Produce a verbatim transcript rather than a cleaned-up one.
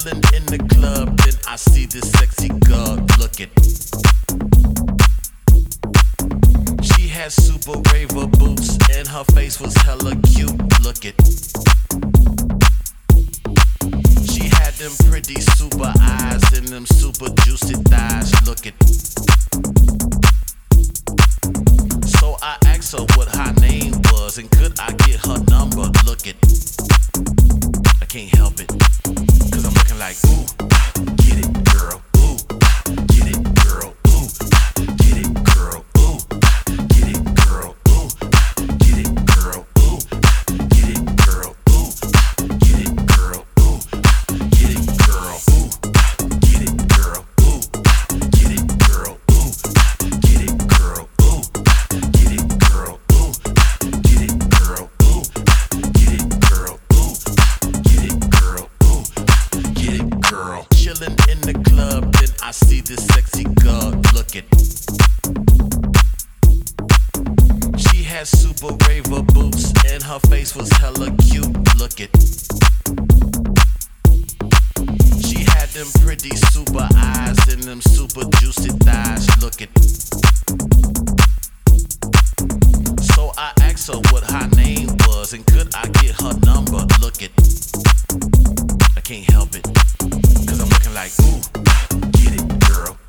Chillin' in the club, then I see this sexy girl. Look it. She had super raver boots and her face was hella cute. Look it. She had them pretty super eyes and them super juicy thighs. Look it. So I asked her what her name was and could I get her number. Look it. I can't help it, cause I'm looking like, ooh, get it, girl, ooh, get it, girl, ooh, get it, girl, ooh, get it, girl, ooh, get it, girl, ooh, get it, girl, ooh, get it, girl, ooh, get it, girl, ooh, get it, girl, ooh, get it, girl, ooh, get it, girl, ooh, get it, girl, ooh, get it, girl, ooh, get it, girl, ooh, get it, girl, ooh, get it, girl. Chillin' in the club, then I see this sexy girl. Look it. She had super raver boots and her face was hella cute. Look it. She had them pretty super eyes and them super juicy thighs. Look it. So I asked her what her name was and could I get her number. Look it. I can't help it, cause I'm looking like, ooh, get it, girl.